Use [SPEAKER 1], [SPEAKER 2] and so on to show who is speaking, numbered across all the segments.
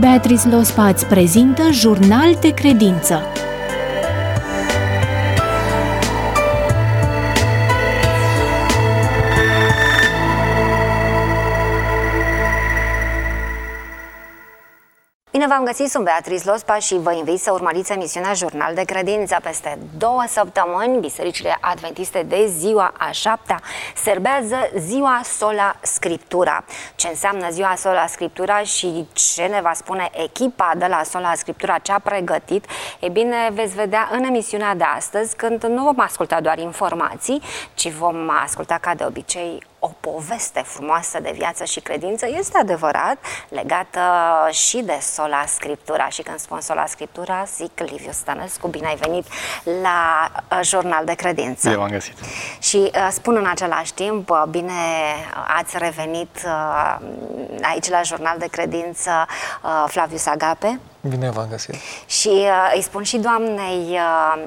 [SPEAKER 1] Beatrice Lospa îți prezintă Jurnal de Credință.
[SPEAKER 2] Bine v-am găsit, sunt Beatrice Lospa și vă invit să urmăriți emisiunea Jurnal de Credință. Peste 2 săptămâni, bisericile adventiste de ziua a 7-a serbează ziua Sola Scriptura. Ce înseamnă ziua Sola Scriptura și ce ne va spune echipa de la Sola Scriptura, ce a pregătit, e bine, veți vedea în emisiunea de astăzi, când nu vom asculta doar informații, ci vom asculta ca de obicei o poveste frumoasă de viață și credință, este adevărat, legată și de Sola Scriptura. Și când spun Sola Scriptura, zic Liviu Stănescu, bine ai venit la Jurnal de Credință.
[SPEAKER 3] Eu am găsit.
[SPEAKER 2] Și spun în același timp, bine ați revenit aici la Jurnal de Credință, Flavius Agape.
[SPEAKER 3] Bine v-am găsit.
[SPEAKER 2] Și îi spun și doamnei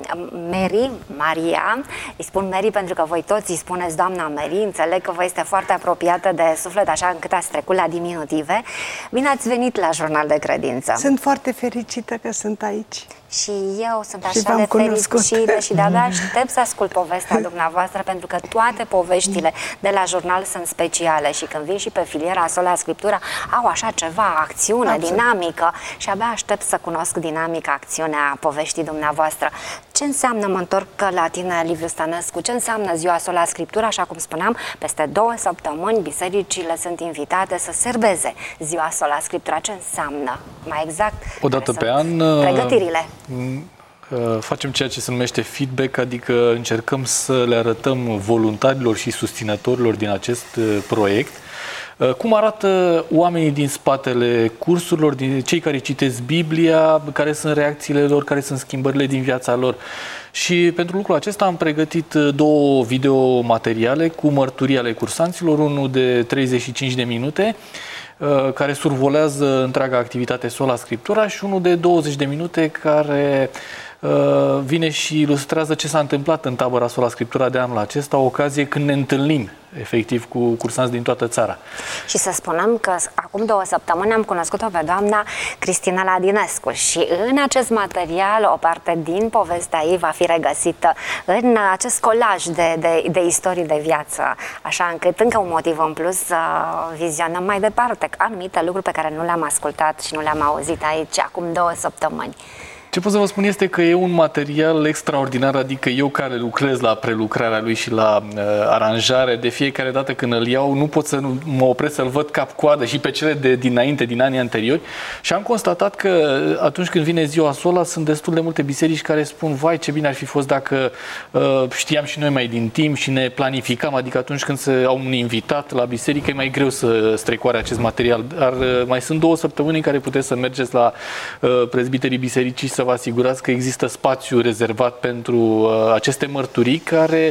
[SPEAKER 2] Maria, îi spun Mary pentru că voi toți îi spuneți doamna Mary, înțeleg că vă este foarte apropiată de suflet, așa încât ați trecut la diminutive. Bine ați venit la Jurnal de Credință.
[SPEAKER 4] Sunt foarte fericită că sunt aici.
[SPEAKER 2] Și eu sunt așa de fericită și de-abia aștept să ascult povestea dumneavoastră, pentru că toate poveștile de la jurnal sunt speciale și când vin și pe filiera Sola Scriptura au așa ceva, acțiune, dinamică, și abia aștept să cunosc dinamica, acțiunea poveștii dumneavoastră. Ce înseamnă, mă întorc la tine, Liviu Stănescu, ce înseamnă ziua Sola Scriptura? Așa cum spuneam, peste 2 săptămâni bisericile sunt invitate să serbeze ziua Sola Scriptura. Ce înseamnă? Mai exact,
[SPEAKER 3] o dată pe an
[SPEAKER 2] pregătirile.
[SPEAKER 3] Facem ceea ce se numește feedback, adică încercăm să le arătăm voluntarilor și susținătorilor din acest proiect cum arată oamenii din spatele cursurilor, din cei care citesc Biblia, care sunt reacțiile lor, care sunt schimbările din viața lor. Și pentru lucrul acesta am pregătit 2 videomateriale cu mărturii ale cursanților, unul de 35 de minute, care survolează întreaga activitate Sola Scriptura, și unul de 20 de minute care vine și ilustrează ce s-a întâmplat în tabăra Sola Scriptura de anul acesta, o ocazie când ne întâlnim efectiv cu cursanți din toată țara. Și
[SPEAKER 2] să spunem că acum 2 săptămâni am cunoscut-o pe doamna Cristina Ladinescu și în acest material o parte din povestea ei va fi regăsită în acest colaj de istorii de viață, așa încât încă un motiv în plus să vizionăm mai departe anumite lucruri pe care nu le-am ascultat și nu le-am auzit aici acum 2 săptămâni.
[SPEAKER 3] Ce pot să vă spun este că e un material extraordinar, adică eu care lucrez la prelucrarea lui și la aranjare, de fiecare dată când îl iau, nu pot să mă opresc să-l văd cap-coadă și pe cele de dinainte, din anii anteriori, și am constatat că atunci când vine ziua Sola sunt destul de multe biserici care spun, vai, ce bine ar fi fost dacă știam și noi mai din timp și ne planificam, adică atunci când se au un invitat la biserică e mai greu să strecoare acest material, dar mai sunt 2 săptămâni în care puteți să mergeți la prezbiterii bisericii să vă asigurați că există spațiu rezervat pentru aceste mărturii care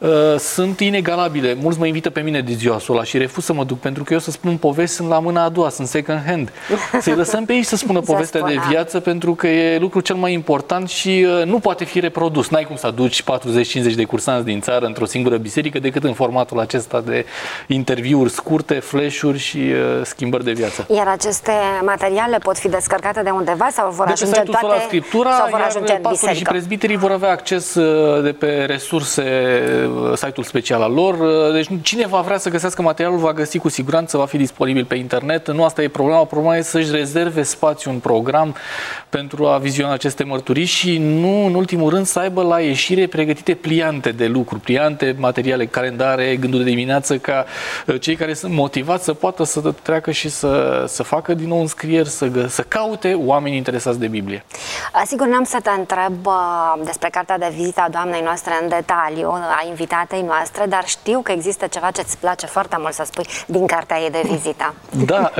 [SPEAKER 3] sunt inegalabile. Mulți mă invită pe mine de ziua Sola și refuz să mă duc, pentru că eu să spun povești sunt la mâna a doua, sunt second hand. Să-i lăsăm pe ei să spună povestea de viață, pentru că e lucrul cel mai important și nu poate fi reprodus. N-ai cum să aduci 40-50 de cursanți din țară într-o singură biserică decât în formatul acesta de interviuri scurte, flash-uri și schimbări de viață.
[SPEAKER 2] Iar aceste materiale pot fi descărcate de undeva sau vor ajunge toate
[SPEAKER 3] Scriptura, iar pastorii și prezbiterii vor avea acces de pe resurse, site-ul special al lor. Deci cine va vrea să găsească materialul va găsi cu siguranță, va fi disponibil pe internet. Nu asta e problema. Problema e să-și rezerve spațiu în program pentru a viziona aceste mărturii și nu, în ultimul rând, să aibă la ieșire pregătite pliante de lucru, pliante, materiale, calendare, gânduri de dimineață, ca cei care sunt motivați să poată să treacă și să facă din nou înscrieri, să caute oameni interesați de Biblie.
[SPEAKER 2] Sigur, n-am să te întreb despre cartea de vizită a doamnei noastre în detaliu, a invitatei noastre, dar știu că există ceva ce îți place foarte mult să spui din cartea ei de vizită.
[SPEAKER 3] Da,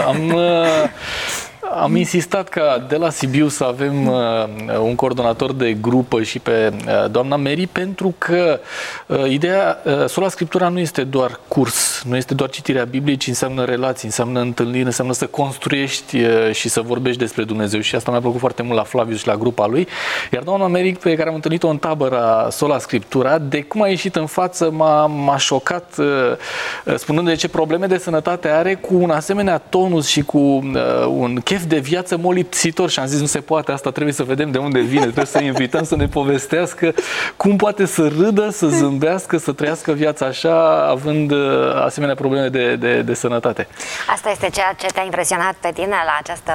[SPEAKER 3] am insistat ca de la Sibiu să avem un coordonator de grupă și pe doamna Mary, pentru că ideea Sola Scriptura nu este doar curs, nu este doar citirea Bibliei, ci înseamnă relații, înseamnă întâlniri, înseamnă să construiești și să vorbești despre Dumnezeu, și asta mi-a plăcut foarte mult la Flavius și la grupa lui. Iar doamna Mary, pe care am întâlnit-o în tabăra Sola Scriptura, de cum a ieșit în față m-a șocat, spunând de ce probleme de sănătate are, cu un asemenea tonus și cu un chef chef de viață molipsitor și am zis, nu se poate asta, trebuie să vedem de unde vine, trebuie să invităm să ne povestească cum poate să râdă, să zâmbească, să trăiască viața așa, având asemenea probleme de sănătate.
[SPEAKER 2] Asta este ceea ce te-a impresionat pe tine la această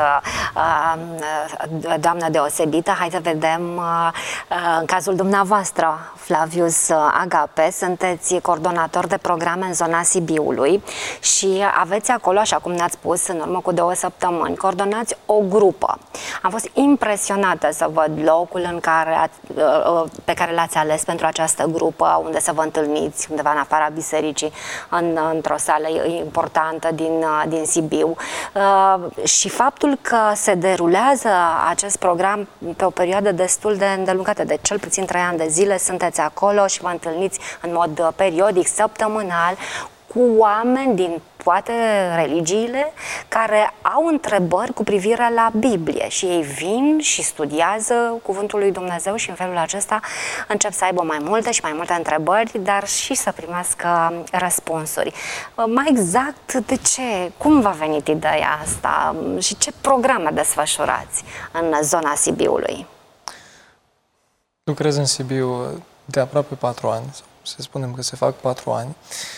[SPEAKER 2] doamnă deosebită. Hai să vedem în cazul dumneavoastră, Flavius Agape, sunteți coordonator de programe în zona Sibiului și aveți acolo, așa cum ne-ați spus, în urmă cu 2 săptămâni, coordonați o grupă. Am fost impresionată să văd locul pe care l-ați ales pentru această grupă, unde să vă întâlniți, undeva în afara bisericii, într-o sală importantă din Sibiu. Și faptul că se derulează acest program pe o perioadă destul de îndelungată, de cel puțin 3 ani de zile, sunteți acolo și vă întâlniți în mod periodic, săptămânal, cu oameni din toate religiile care au întrebări cu privire la Biblie și ei vin și studiază Cuvântul lui Dumnezeu și în felul acesta încep să aibă mai multe și mai multe întrebări, dar și să primească răspunsuri. Mai exact, cum v-a venit ideea asta și ce programe desfășurați în zona Sibiului?
[SPEAKER 5] Lucrez în Sibiu de aproape 4 ani, să spunem că se fac 4 ani.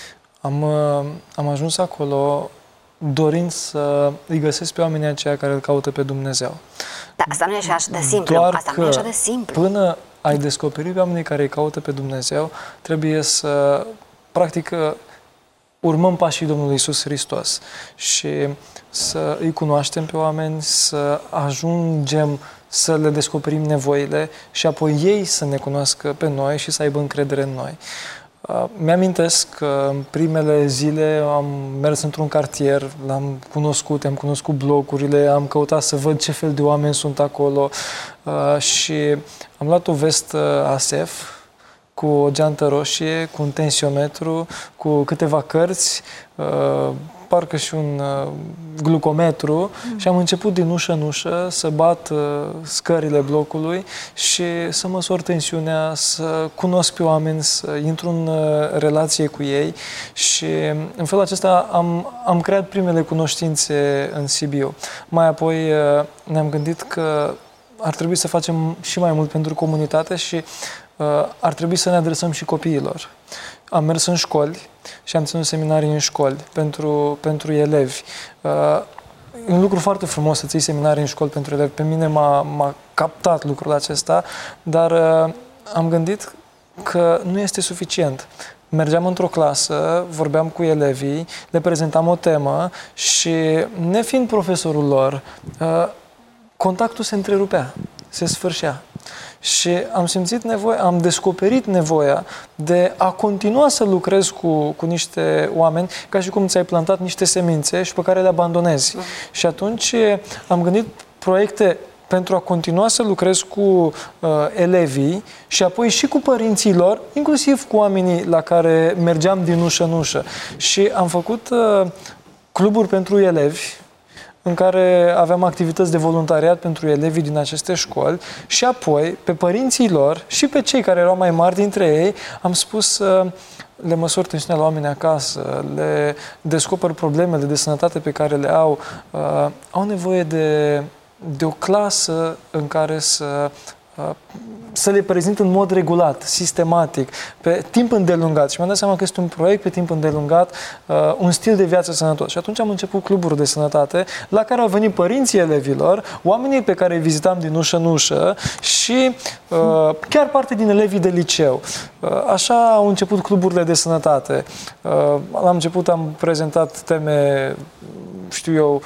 [SPEAKER 5] Am ajuns acolo dorind să îi găsesc pe oamenii aceia care îl caută pe Dumnezeu.
[SPEAKER 2] Da, asta nu e așa de simplu.
[SPEAKER 5] Doar
[SPEAKER 2] asta nu e așa de simplu.
[SPEAKER 5] Până ai descoperi pe oamenii care îi caută pe Dumnezeu, trebuie să, practic, urmăm pașii Domnului Iisus Hristos și să îi cunoaștem pe oameni, să ajungem să le descoperim nevoile și apoi ei să ne cunoască pe noi și să aibă încredere în noi. Mi-amintesc că în primele zile am mers într-un cartier, am cunoscut blocurile, am căutat să văd ce fel de oameni sunt acolo și am luat o vestă ASEF cu o geantă roșie, cu un tensiometru, cu câteva cărți, parcă și un glucometru și am început din ușă în ușă să bat scările blocului și să măsor tensiunea, să cunosc pe oameni, să intru în relație cu ei și în felul acesta am creat primele cunoștințe în Sibiu. Mai apoi ne-am gândit că ar trebui să facem și mai mult pentru comunitate și ar trebui să ne adresăm și copiilor. Am mers în școli și am ținut seminarii în școli pentru elevi. E un lucru foarte frumos să ții seminarii în școli pentru elevi. Pe mine m-a captat lucrul acesta, dar am gândit că nu este suficient. Mergeam într-o clasă, vorbeam cu elevii, le prezentam o temă și, nefiind profesorul lor, contactul se întrerupea, se sfârșea. Și am descoperit nevoia de a continua să lucrez cu niște oameni ca și cum ți-ai plantat niște semințe și pe care le abandonezi. Și atunci am gândit proiecte pentru a continua să lucrez cu elevii și apoi și cu părinții lor, inclusiv cu oamenii la care mergeam din ușă în ușă. Și am făcut cluburi pentru elevi, în care aveam activități de voluntariat pentru elevii din aceste școli și apoi, pe părinții lor și pe cei care erau mai mari dintre ei, am spus le măsor tensiunea la oameni acasă, le descoper problemele de sănătate pe care le au. Au nevoie de o clasă în care să le prezint în mod regulat, sistematic, pe timp îndelungat. Și mi-am dat seama că este un proiect pe timp îndelungat, un stil de viață sănătos. Și atunci am început cluburi de sănătate la care au venit părinții elevilor, oamenii pe care îi vizitam din ușă în ușă și chiar parte din elevii de liceu. Așa au început cluburile de sănătate. La început am prezentat teme, știu eu,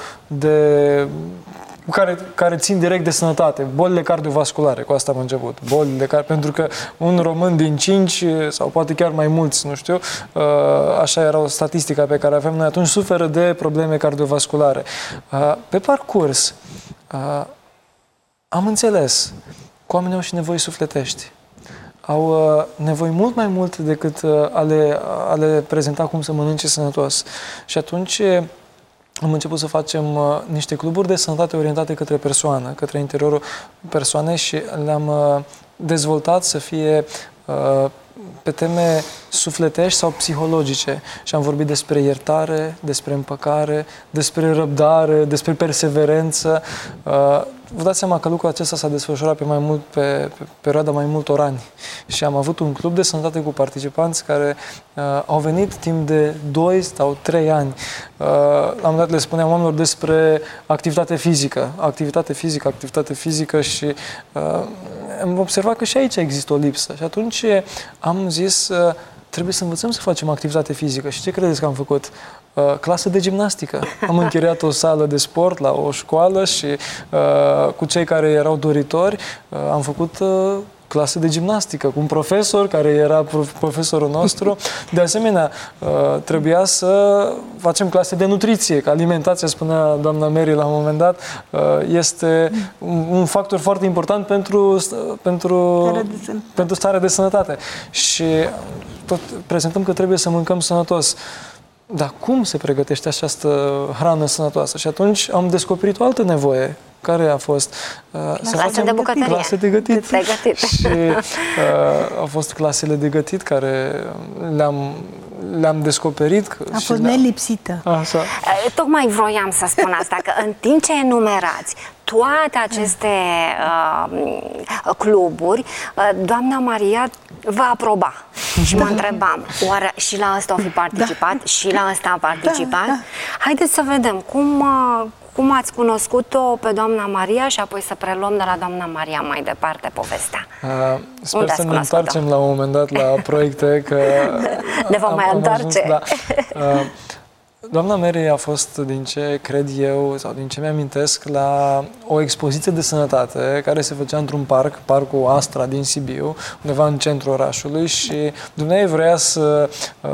[SPEAKER 5] care țin direct de sănătate, bolile cardiovasculare, cu asta am început. Pentru că un român din 5, sau poate chiar mai mulți, nu știu, așa era o statistică pe care avem noi atunci, suferă de probleme cardiovasculare. Pe parcurs, am înțeles că oamenii au și nevoi sufletești. Au nevoi mult mai mult decât a le prezenta cum să mănânce sănătos. Și atunci am început să facem niște cluburi de sănătate orientate către persoană, către interiorul persoanei și le-am dezvoltat să fie pe teme sufletești sau psihologice și am vorbit despre iertare, despre împăcare, despre răbdare, despre perseverență. Vă dați seama că lucrul acesta s-a desfășurat pe perioada mai multor ani și am avut un club de sănătate cu participanți care au venit timp de 2 sau 3 ani. La un moment dat le spuneam oamenilor despre activitate fizică și am observat că și aici există o lipsă și atunci am zis trebuie să învățăm să facem activitate fizică. Și ce credeți că am făcut? Clasă de gimnastică. Am închiriat o sală de sport la o școală și cu cei care erau doritori am făcut clase de gimnastică cu un profesor care era profesorul nostru. De asemenea, trebuia să facem clase de nutriție, că alimentația, spunea doamna Mary la un moment dat, este un factor foarte important pentru starea de sănătate. Și tot prezentăm că trebuie să mâncăm sănătos. Dar cum se pregătește această hrană sănătoasă? Și atunci am descoperit o altă nevoie, care a fost
[SPEAKER 2] clase de bucătărie.
[SPEAKER 5] Clase de gătit. Și au fost clasele de gătit care le-am descoperit.
[SPEAKER 4] A fost nelipsită.
[SPEAKER 5] Așa.
[SPEAKER 2] Tocmai vroiam să spun asta, că în timp ce enumerați toate aceste cluburi, doamna Maria va aproba. Și mă întrebam, oare și la asta au fi participat? Și la asta a participat? Haideți să vedem cum ați cunoscut-o pe doamna Maria și apoi să preluăm de la doamna Maria mai departe povestea.
[SPEAKER 5] Sper să ne întoarcem la un moment dat la proiecte, că
[SPEAKER 2] ne vom mai întoarce.
[SPEAKER 5] Doamna Mary a fost, din ce cred eu, sau din ce mi-amintesc, la o expoziție de sănătate care se făcea într-un parcul Astra din Sibiu, undeva în centrul orașului, și dumneavoastră vrea să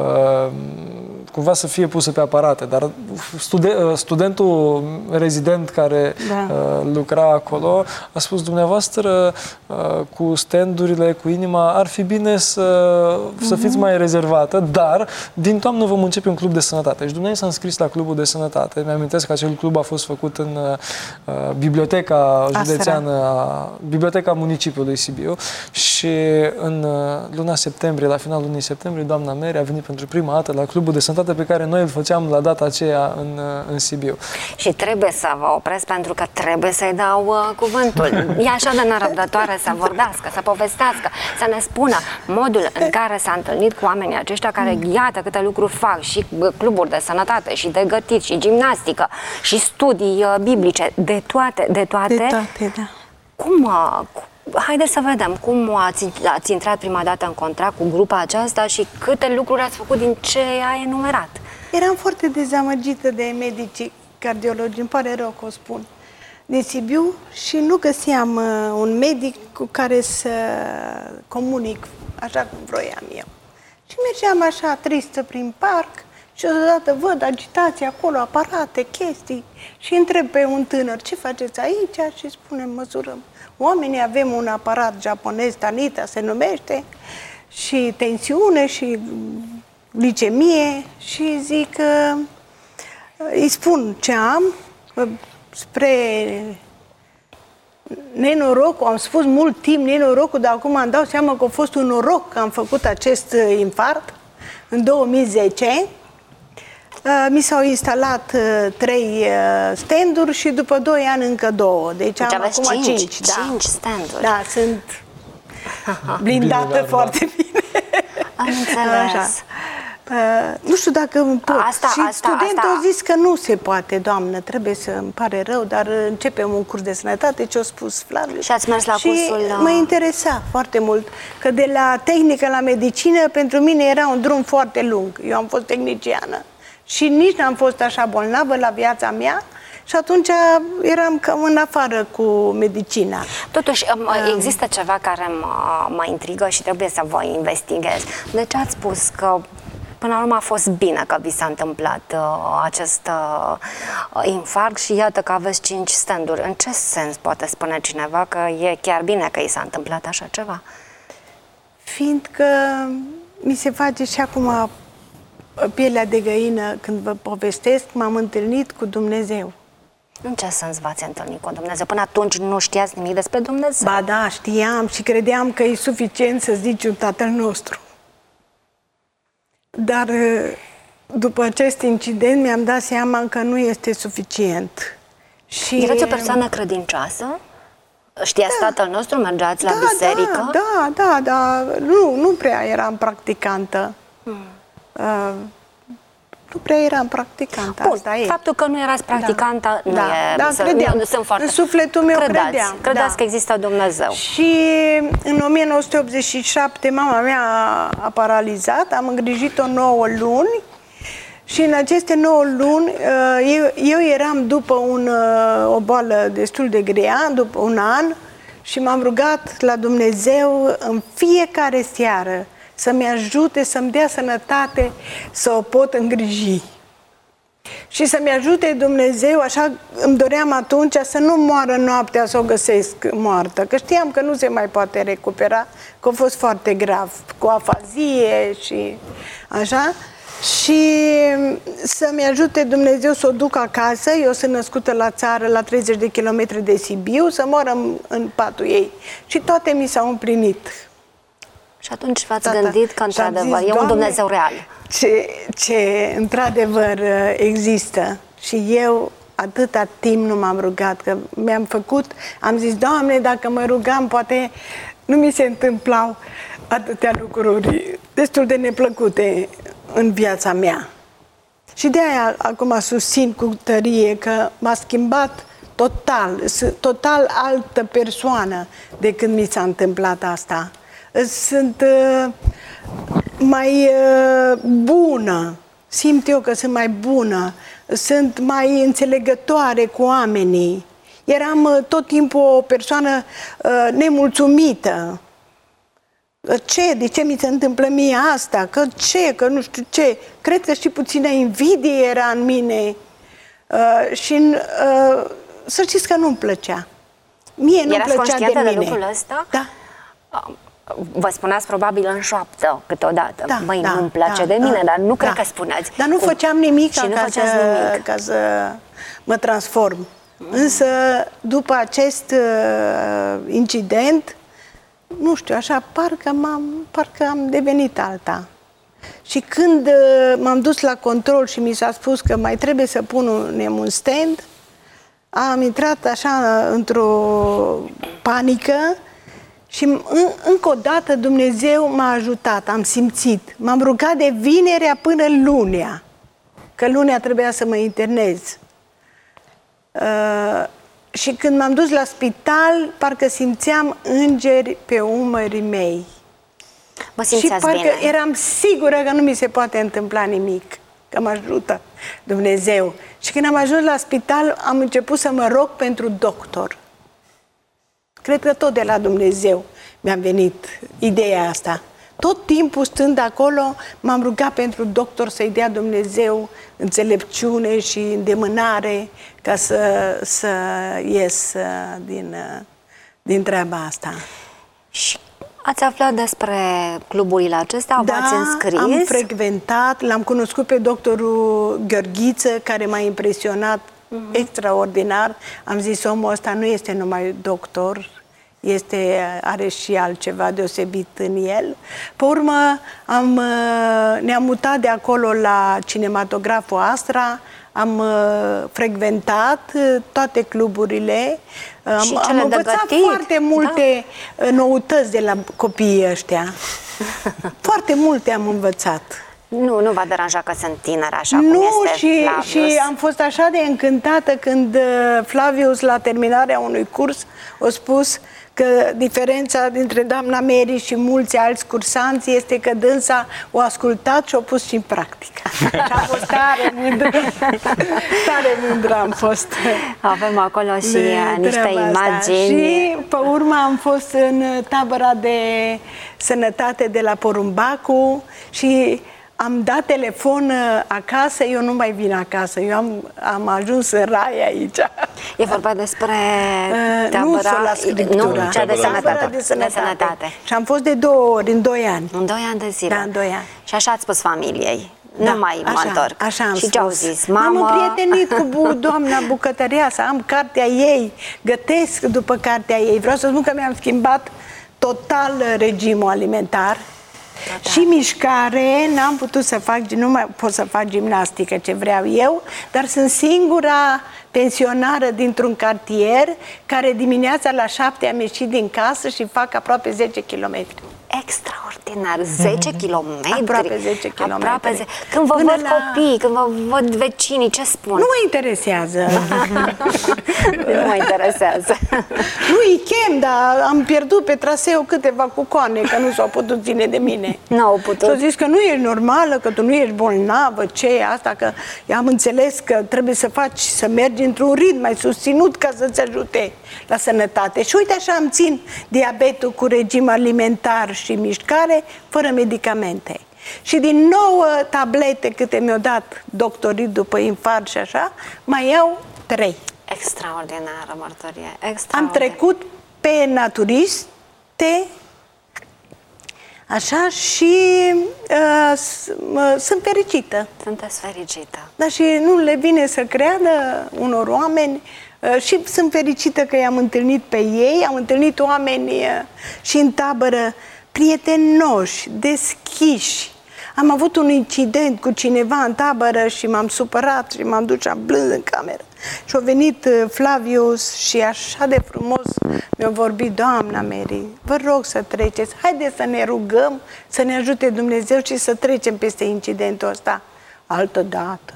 [SPEAKER 5] cumva să fie pusă pe aparate, dar studentul rezident care lucra acolo a spus: dumneavoastră cu standurile, cu inima, ar fi bine să fiți mai rezervată, dar din toamnă vom începe un club de sănătate. Și dumneavoastră s-a înscris la clubul de sănătate. Mi-amintesc că acel club a fost făcut în biblioteca județeană, biblioteca municipiului Sibiu, și în luna septembrie, la finalul lunii septembrie, doamna Mary a venit pentru prima dată la clubul de sănătate pe care noi îl făceam la data aceea în Sibiu. Și
[SPEAKER 2] trebuie să vă opresc pentru că trebuie să-i dau cuvântul. E așa de nerăbdătoare să vorbească, să povestească, să ne spună modul în care s-a întâlnit cu oamenii aceștia care, iată câte lucruri fac, și cluburi de sănătate, și de gătit, și gimnastică, și studii biblice, de toate.
[SPEAKER 4] De toate, da.
[SPEAKER 2] Haideți să vedem cum ați intrat prima dată în contact cu grupa aceasta și câte lucruri ați făcut din ce a enumerat.
[SPEAKER 4] Eram foarte dezamăgită de medicii cardiologi, îmi pare rău că o spun, din Sibiu, și nu găseam un medic cu care să comunic așa cum vroiam eu. Și mergeam așa tristă prin parc și odată văd agitație acolo, aparate, chestii, și întreb pe un tânăr: ce faceți aici? Și spune: măsurăm oamenii, avem un aparat japonez, Tanita se numește, și tensiune și glicemie, și zic, îi spun ce am, spre nenorocul, am spus mult timp nenorocul, dar acum îmi dau seama că a fost un noroc că am făcut acest infarct în 2010. Mi s-au instalat 3 stand-uri și după 2 ani încă 2. Deci am acum 5
[SPEAKER 2] stand-uri.
[SPEAKER 4] Da, sunt blindată foarte bine.
[SPEAKER 2] Am înțeles. Așa.
[SPEAKER 4] Nu știu dacă pot. Studentul a zis că nu se poate, doamnă, trebuie să, îmi pare rău, dar începem un curs de sănătate, ce-a spus Flaviu.
[SPEAKER 2] Și ați mers la cursul?
[SPEAKER 4] Mă interesa foarte mult, că de la tehnică la medicină, pentru mine era un drum foarte lung. Eu am fost tehniciană și nici n-am fost așa bolnavă la viața mea. Și atunci eram cam în afară cu medicina.
[SPEAKER 2] Totuși, există ceva care mă intrigă și trebuie să vă investighez. De ce ați spus că până la urmă a fost bine că vi s-a întâmplat acest infarct și iată că aveți 5 stand-uri? În ce sens poate spune cineva că e chiar bine că i s-a întâmplat așa ceva?
[SPEAKER 4] Fiindcă mi se face și acum pielea de găină când vă povestesc, m-am întâlnit cu Dumnezeu.
[SPEAKER 2] În ce sens v-ați întâlnit cu Dumnezeu? Până atunci nu știați nimic despre Dumnezeu?
[SPEAKER 4] Ba da, știam și credeam că e suficient să zici un Tatăl nostru. Dar după acest incident mi-am dat seama că nu este suficient. Și
[SPEAKER 2] erați o persoană credincioasă? Știați Tatăl nostru? Mergeați la biserică?
[SPEAKER 4] Da. Nu prea eram practicantă. Nu prea eram practicantă.
[SPEAKER 2] Bun,
[SPEAKER 4] asta e.
[SPEAKER 2] faptul că nu erați practicantă nu e...
[SPEAKER 4] credeam.
[SPEAKER 2] Nu sunt foarte...
[SPEAKER 4] În sufletul meu credeam.
[SPEAKER 2] Credeți că există Dumnezeu.
[SPEAKER 4] Și în 1987 mama mea a paralizat, am îngrijit-o 9 luni și în aceste 9 luni eu eram după o boală destul de grea, după un an, și m-am rugat la Dumnezeu în fiecare seară să-mi ajute, să-mi dea sănătate, să o pot îngriji. Și să-mi ajute Dumnezeu, așa îmi doream atunci, să nu moară noaptea, să o găsesc moartă, că știam că nu se mai poate recupera, că a fost foarte grav, cu afazie și așa. Și să-mi ajute Dumnezeu să o duc acasă. Eu sunt născută la țară, la 30 de kilometri de Sibiu, să mor în patul ei. Și toate mi s-au împlinit.
[SPEAKER 2] Și atunci v-ați gândit că, într-adevăr, e un Dumnezeu real.
[SPEAKER 4] Ce într-adevăr există. Și eu atâta timp nu m-am rugat, că mi-am făcut, am zis, Doamne, dacă mă rugam, poate nu mi se întâmplau atâtea lucruri destul de neplăcute în viața mea. Și de aia acum susțin cu tărie că m-a schimbat total altă persoană de când mi s-a întâmplat asta. Sunt mai bună, simt eu că sunt mai bună, sunt mai înțelegătoare cu oamenii. Eram tot timpul o persoană nemulțumită. De ce mi se întâmplă mie asta? Că nu știu ce. Cred că și puțină invidie era în mine. Și să știți că nu-mi plăcea. Mie nu-mi plăcea de mine.
[SPEAKER 2] De lucrul ăsta?
[SPEAKER 4] Da.
[SPEAKER 2] Vă spuneați probabil în șoaptă câteodată. Nu-mi place de mine, dar nu cred că spuneați.
[SPEAKER 4] Dar nu făceam nimic ca să mă transform. Însă, după acest incident, nu știu, așa, parcă am devenit alta. Și când m-am dus la control și mi s-a spus că mai trebuie să punem un stand, am intrat așa într-o panică și încă o dată Dumnezeu m-a ajutat, am simțit. M-am rugat de vinerea până lunea, că lunea trebuia să mă internez. Și când m-am dus la spital, parcă simțeam îngeri pe umerii mei.
[SPEAKER 2] Și
[SPEAKER 4] parcă eram sigură că nu mi se poate întâmpla nimic, că mă ajută Dumnezeu. Și când am ajuns la spital, am început să mă rog pentru doctor. Cred că tot de la Dumnezeu mi-a venit ideea asta. Tot timpul stând acolo, m-am rugat pentru doctor să-i dea Dumnezeu înțelepciune și îndemânare ca să ies din treaba asta.
[SPEAKER 2] Și ați aflat despre cluburile acestea? V-ați înscris?
[SPEAKER 4] Da, am frecventat, l-am cunoscut pe doctorul Gheorghiță, care m-a impresionat extraordinar. Am zis, omul ăsta nu este numai doctor, are și altceva deosebit în el. Pe urmă, ne-am mutat de acolo la cinematograful Astra, am frecventat toate cluburile, am învățat foarte multe noutăți de la copiii ăștia. Foarte multe am învățat.
[SPEAKER 2] Nu v-a deranjat că sunt tineri așa cum este Flavius?
[SPEAKER 4] Și am fost așa de încântată când Flavius, la terminarea unui curs, a spus că diferența dintre doamna Mary și mulți alți cursanți este că dânsa o ascultat și o pus și în practică. Și am fost tare mândră. Tare mândră am fost.
[SPEAKER 2] Avem acolo și niște imagini.
[SPEAKER 4] Și pe urmă am fost în tabăra de sănătate de la Porumbacu și am dat telefon acasă, eu nu mai vin acasă, eu am ajuns în rai aici.
[SPEAKER 2] E vorba despre tabăra, cea de sănătate.
[SPEAKER 4] Și am fost de 2 ori, în 2 ani.
[SPEAKER 2] În 2 ani de zile.
[SPEAKER 4] Da, în 2 ani.
[SPEAKER 2] Și așa ați spus familiei. Nu mai mă întorc.
[SPEAKER 4] Așa am
[SPEAKER 2] și ce au zis? Mamă...
[SPEAKER 4] M-am împrietenit cu doamna bucătăreasă, am cartea ei, gătesc după cartea ei. Vreau să spun că mi-am schimbat total regimul alimentar. Și mișcare, n-am putut să fac, nu mai pot să fac gimnastică ce vreau eu, dar sunt singura pensionară dintr-un cartier care dimineața la 7 am ieșit din casă și fac aproape 10 kilometri.
[SPEAKER 2] Extraordinar, 10 kilometri.
[SPEAKER 4] Aproape 10 kilometri.
[SPEAKER 2] Când vă văd copii, când vă văd vecinii, ce spun?
[SPEAKER 4] Nu mă interesează.
[SPEAKER 2] Nu mă interesează.
[SPEAKER 4] Nu îi chem, dar am pierdut pe traseu câteva cucoane, că nu s-au putut ține de mine.
[SPEAKER 2] N-au putut.
[SPEAKER 4] Și-au zis că nu ești normală, că tu nu ești bolnavă, ce e asta, că am înțeles că trebuie să faci, să mergi într-un ritm mai susținut ca să-ți ajute la sănătate. Și uite așa îmi țin diabetul cu regim alimentar și mișcare, fără medicamente. Și din 9 tablete câte mi-au dat doctorii după infart și așa, mai iau 3.
[SPEAKER 2] Extraordinară mărturie.
[SPEAKER 4] Am trecut pe naturiste, așa, și sunt fericită.
[SPEAKER 2] Sunteți fericită.
[SPEAKER 4] Da, și nu le vine să creadă unor oameni și sunt fericită că i-am întâlnit pe ei, am întâlnit oameni și în tabără prietenoși, deschiși. Am avut un incident cu cineva în tabără și m-am supărat și m-am dus și plâns în cameră. Și a venit Flavius și așa de frumos mi-a vorbit: Doamna Mary, vă rog să treceți, haideți să ne rugăm, să ne ajute Dumnezeu și să trecem peste incidentul ăsta altă dată.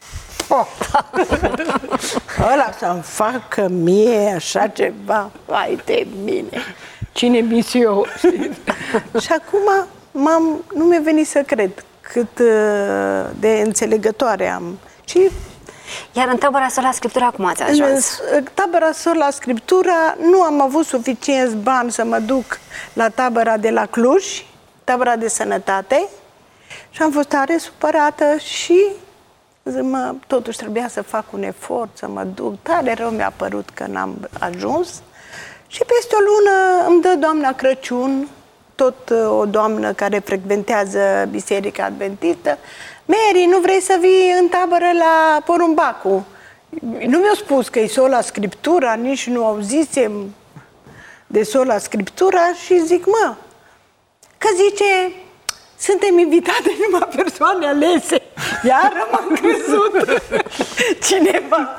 [SPEAKER 4] Ăla să-mi facă mie așa ceva, hai de mine, cine misiu. Și acum nu mi-a venit să cred cât de înțelegătoare am. Și
[SPEAKER 2] iar în tabăra Sola Scriptura cum ați ajuns?
[SPEAKER 4] În tabăra Sola Scriptura nu am avut suficienți bani să mă duc la tabăra de la Cluj, tabăra de sănătate, și am fost tare supărată și totuși trebuia să fac un efort să mă duc. Tare rău mi-a părut că n-am ajuns. Și peste o lună îmi dă doamna Crăciun, tot o doamnă care frecventează Biserica Adventistă: Mary, nu vrei să vii în tabără la Porumbacu? Nu mi-a spus că e Sola Scriptura, nici nu auzisem de Sola Scriptura și zic: că zice, suntem invitate numai persoane alese. Iar m-am crezut cineva.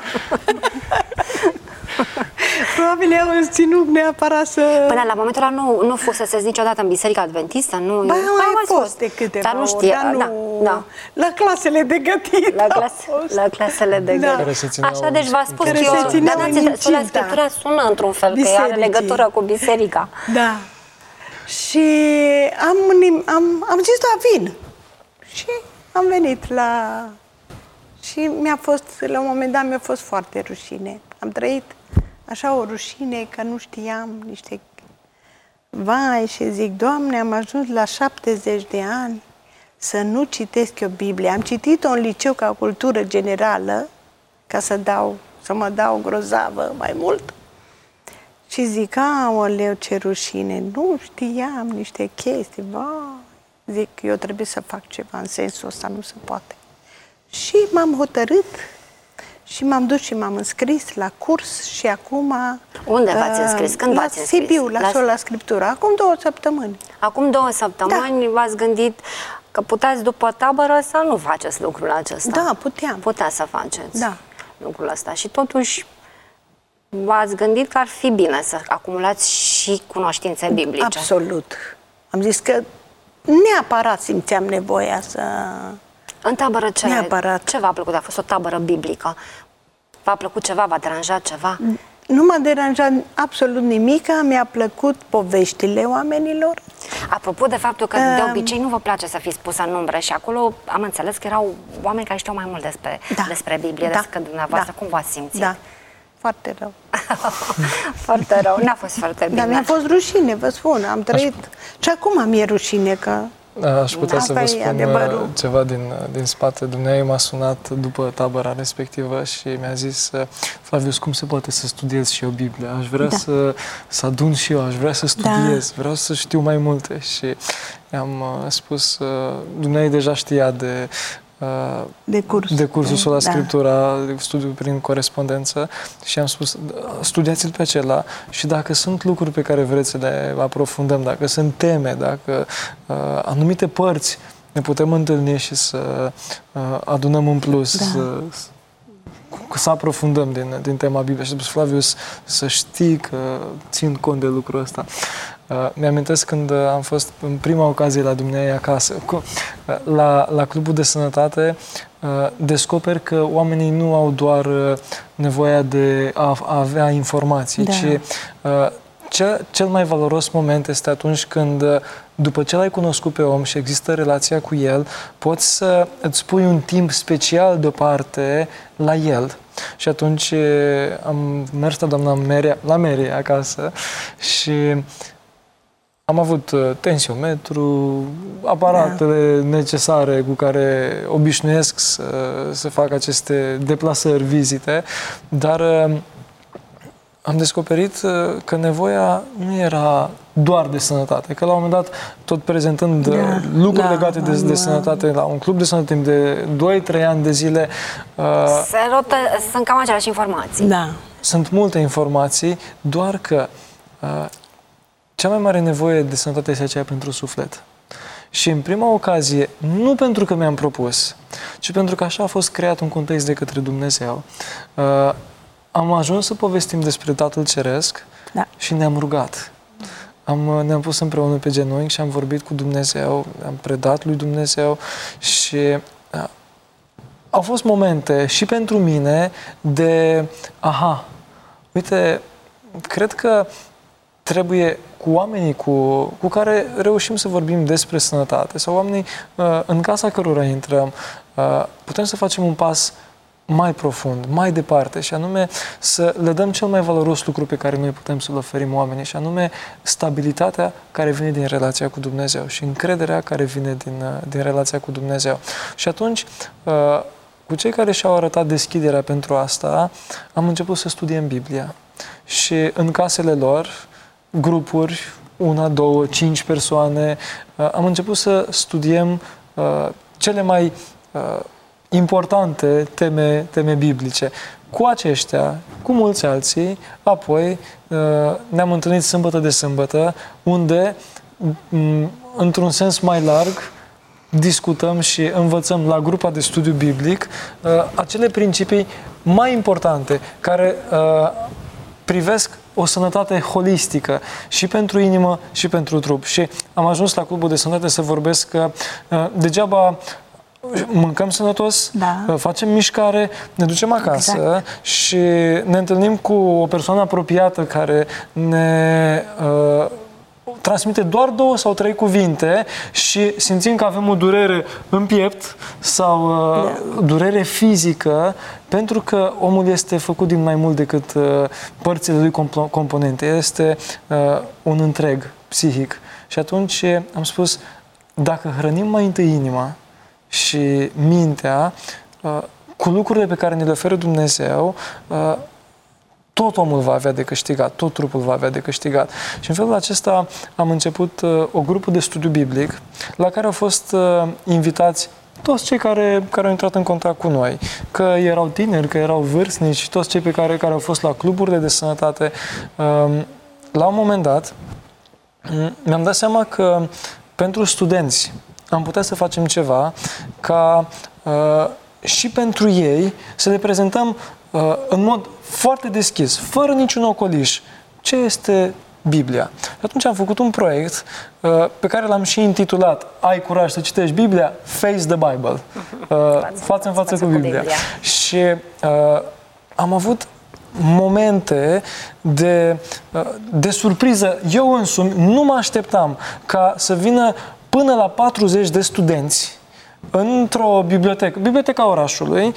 [SPEAKER 4] Probabil i-au ținut neapărat să...
[SPEAKER 2] Până la momentul ăla nu fuseseți niciodată în Biserica Adventistă? Nu?
[SPEAKER 4] Ba, mai fost de câteva
[SPEAKER 2] dar nu știe,
[SPEAKER 4] ori, dar nu... La clasele de gătit.
[SPEAKER 2] La clasele de gătit. Așa, deci v-a spus
[SPEAKER 4] care
[SPEAKER 2] că
[SPEAKER 4] se țineau în
[SPEAKER 2] Sola
[SPEAKER 4] incinta
[SPEAKER 2] Scriptura sună într-un fel, că are legătură cu biserica.
[SPEAKER 4] Da. Și am zis: da, vin. Și am venit la... Și la un moment dat mi-a fost foarte rușine. Am trăit așa o rușine că nu știam niște... Vai, și zic: Doamne, am ajuns la 70 de ani să nu citesc eu Biblia. Am citit-o în liceu ca cultură generală, ca să mă dau grozavă mai mult. Și zic: aoleu, ce rușine, nu știam niște chestii. Vai, zic, eu trebuie să fac ceva în sensul ăsta, nu se poate. Și m-am hotărât și m-am dus și m-am înscris la curs și acum...
[SPEAKER 2] Unde v-ați înscris? Când v-ați înscris?
[SPEAKER 4] La Sibiu, la Sola Scriptura, acum 2 săptămâni.
[SPEAKER 2] Acum 2 săptămâni v-ați gândit că puteți după tabără să nu faceți lucrul acesta?
[SPEAKER 4] Da, puteam.
[SPEAKER 2] Puteți să faceți
[SPEAKER 4] lucrul
[SPEAKER 2] ăsta și totuși v-ați gândit că ar fi bine să acumulați și cunoștințe biblice?
[SPEAKER 4] Absolut. Am zis că neapărat simțeam nevoia să...
[SPEAKER 2] În tabără
[SPEAKER 4] Neapărat.
[SPEAKER 2] Ce v-a plăcut? A fost o tabără biblică. V-a plăcut ceva? V-a deranjat ceva?
[SPEAKER 4] Nu m-a deranjat absolut nimic. Mi-a plăcut poveștile oamenilor.
[SPEAKER 2] Apropo de faptul că de obicei nu vă place să fiți pusă în umbră și acolo am înțeles că erau oameni care știau mai mult despre Biblie decât dumneavoastră. Cum v-ați simțit?
[SPEAKER 4] Da. Foarte rău.
[SPEAKER 2] Foarte rău. N-a fost foarte bine.
[SPEAKER 4] Dar mi-a fost rușine, vă spun. Am trăit... Și acum mi-e rușine că...
[SPEAKER 5] Aș putea să vă spun ceva din spate. Dumnezeu m-a sunat după tabăra respectivă și mi-a zis: Flavius, cum se poate să studiez și eu Biblia? Aș vrea să adun și eu, aș vrea să studiez, vreau să știu mai multe. Și i-am spus, Dumnezeu deja știa de de cursul Sola Scriptura, studiul prin corespondență, și am spus, studiați-l pe acela și dacă sunt lucruri pe care vreți să le aprofundăm, dacă sunt teme, dacă anumite părți ne putem întâlni și să adunăm în plus, să aprofundăm din tema Bibliei. Și Flavius, să știi că țin cont de lucrul ăsta. Mi-amintesc când am fost în prima ocazie la dumneavoastră acasă, la Clubul de Sănătate, descoper că oamenii nu au doar nevoia de a avea informații, ci cel mai valoros moment este atunci când, după ce l-ai cunoscut pe om și există relația cu el, poți să îți pui un timp special deoparte la el. Și atunci am mers la Mary acasă și am avut tensiometru, aparatele necesare cu care obișnuiesc să fac aceste deplasări, vizite, dar am descoperit că nevoia nu era doar de sănătate, că la un moment dat, tot prezentând lucruri legate de sănătate la un club de sănătate timp de 2-3 ani de zile,
[SPEAKER 2] sunt cam aceleași informații.
[SPEAKER 4] Da.
[SPEAKER 5] Sunt multe informații, doar că cea mai mare nevoie de sănătate este aceea pentru suflet. Și în prima ocazie, nu pentru că mi-am propus, ci pentru că așa a fost creat un context de către Dumnezeu, am ajuns să povestim despre Tatăl Ceresc și ne-am rugat. Ne-am pus împreună pe genunchi și am vorbit cu Dumnezeu, am predat lui Dumnezeu și au fost momente și pentru mine de uite, cred că trebuie cu oamenii cu care reușim să vorbim despre sănătate sau oamenii în casa cărora intrăm, putem să facem un pas mai profund, mai departe, și anume să le dăm cel mai valoros lucru pe care noi putem să-l oferim oamenii, și anume stabilitatea care vine din relația cu Dumnezeu și încrederea care vine din relația cu Dumnezeu. Și atunci, cu cei care și-au arătat deschiderea pentru asta, am început să studiem Biblia. Și în casele lor, grupuri, 1, 2, 5 persoane, am început să studiem cele mai importante teme biblice. Cu aceștia, cu mulți alții, apoi ne-am întâlnit sâmbătă de sâmbătă, unde, într-un sens mai larg, discutăm și învățăm la grupa de studiu biblic acele principii mai importante care privesc o sănătate holistică și pentru inimă și pentru trup. Și am ajuns la Clubul de Sănătate să vorbesc că degeaba mâncăm sănătos, facem mișcare, ne ducem acasă și ne întâlnim cu o persoană apropiată care ne transmite doar 2 sau 3 cuvinte și simțim că avem o durere în piept sau durere fizică, pentru că omul este făcut din mai mult decât părțile lui componente. Este un întreg psihic. Și atunci am spus, dacă hrănim mai întâi inima și mintea cu lucrurile pe care ne le oferă Dumnezeu, tot omul va avea de câștigat, tot trupul va avea de câștigat. Și în felul acesta am început o grupă de studiu biblic la care au fost invitați toți cei care au intrat în contact cu noi, că erau tineri, că erau vârstnici, toți cei care au fost la cluburile de sănătate. La un moment dat mi-am dat seama că pentru studenți am putea să facem ceva ca și pentru ei să le prezentăm în mod foarte deschis, fără niciun ocoliș, ce este Biblia. Și atunci am făcut un proiect pe care l-am și intitulat Ai curaj să citești Biblia? Face the Bible. Față în față cu Biblia. Și am avut momente de surpriză. Eu însumi nu mă așteptam ca să vină până la 40 de studenți într-o bibliotecă, biblioteca orașului,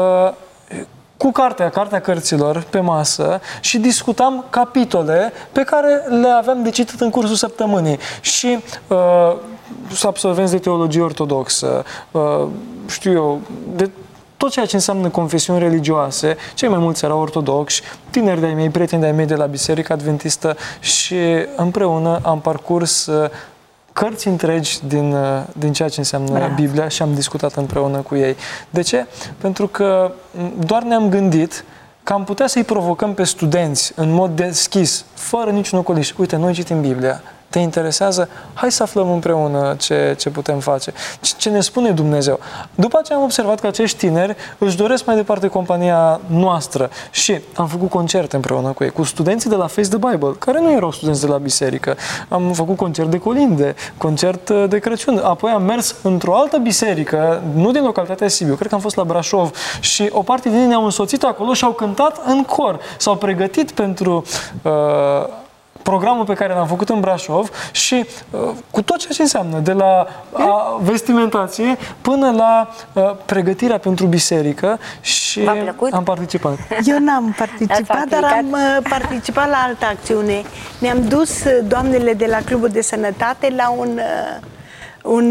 [SPEAKER 5] cu cartea cărților pe masă și discutam capitole pe care le aveam de citit în cursul săptămânii. Și absolvenți de teologie ortodoxă, știu eu, de tot ceea ce înseamnă confesiuni religioase, cei mai mulți erau ortodoxi, tineri de-ai mei, prieteni de-ai mei de la Biserica Adventistă, și împreună am parcurs cărți întregi din ceea ce înseamnă Biblia și am discutat împreună cu ei. De ce? Pentru că doar ne-am gândit că am putea să-i provocăm pe studenți în mod deschis, fără niciun ocoliș. Uite, noi citim Biblia. Te interesează? Hai să aflăm împreună ce putem face. Ce ne spune Dumnezeu. După aceea am observat că acești tineri își doresc mai departe compania noastră și am făcut concerte împreună cu ei, cu studenții de la Face the Bible, care nu erau studenți de la biserică. Am făcut concert de colinde, concert de Crăciun. Apoi am mers într-o altă biserică, nu din localitatea Sibiu, cred că am fost la Brașov și o parte din ei ne-au însoțit acolo și au cântat în cor. S-au pregătit pentru programul pe care l-am făcut în Brașov și cu tot ceea ce înseamnă, de la vestimentație până la pregătirea pentru biserică și am participat.
[SPEAKER 4] Eu n-am participat, dar am participat la altă acțiune. Ne-am dus doamnele de la Clubul de Sănătate la un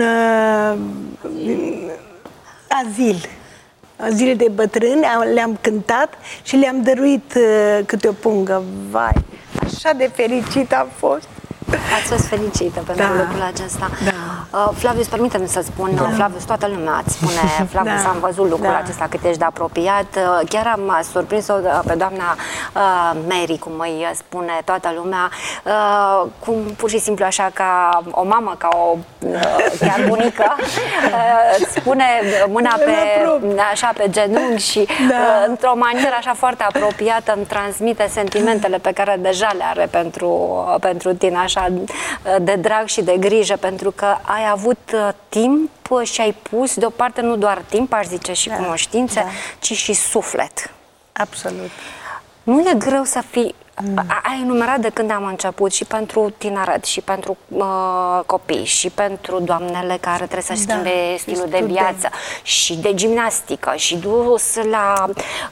[SPEAKER 4] azil de bătrâni, le-am cântat și le-am dăruit câte o pungă. Vai, așa de fericit am fost.
[SPEAKER 2] Ați fost fericită pentru lucrul acesta. Flavius, permite-mi să spun, Flavius, toată lumea îți spune, Flavius, am văzut lucrul acesta cât ești de apropiat. Chiar am surprins-o pe doamna Mary, cum îi spune toată lumea, cum pur și simplu așa ca o mamă, ca o chiar bunică, spune mâna așa pe genunchi și într-o manieră așa foarte apropiată îmi transmite sentimentele pe care deja le are pentru tine, așa de drag și de grijă, pentru că ai avut timp și ai pus deoparte nu doar timp, aș zice, și cunoștințe, ci și suflet.
[SPEAKER 4] Absolut.
[SPEAKER 2] Nu e greu să fii... Ai enumerat de când am început și pentru tineret, și pentru copii, și pentru doamnele care trebuie să-și schimbe stilul de viață, și de gimnastică, și dus la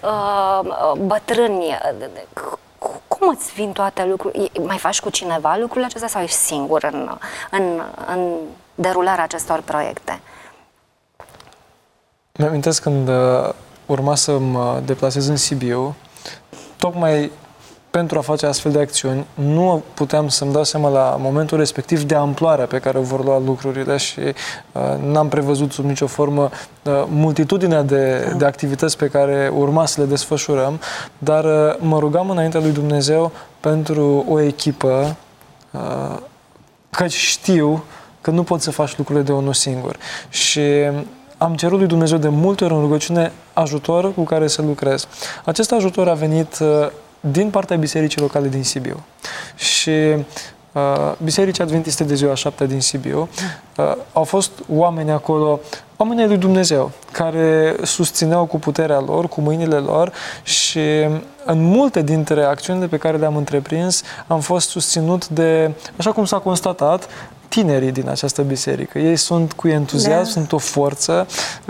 [SPEAKER 2] bătrâni. Cum îți vin toate lucrurile? Mai faci cu cineva lucrurile acestea sau ești singur în derularea acestor proiecte?
[SPEAKER 5] Mi-amintesc când urma să mă deplasez în Sibiu, tocmai pentru a face astfel de acțiuni, nu puteam să-mi dau seama la momentul respectiv de amploarea pe care o vor lua lucrurile și n-am prevăzut sub nicio formă multitudinea de activități pe care urma să le desfășurăm, dar mă rugam înaintea lui Dumnezeu pentru o echipă, căci știu că nu poți să faci lucrurile de unul singur. Și am cerut lui Dumnezeu de multe ori în rugăciune ajutor cu care să lucrez. Acest ajutor a venit din partea bisericii locale din Sibiu. Și Bisericii Adventiste de Ziua 7 din Sibiu au fost oameni acolo, oamenii lui Dumnezeu, care susțineau cu puterea lor, cu mâinile lor și în multe dintre acțiunile pe care le-am întreprins am fost susținut de, așa cum s-a constatat, tinerii din această biserică. Ei sunt cu entuziasm, sunt o forță,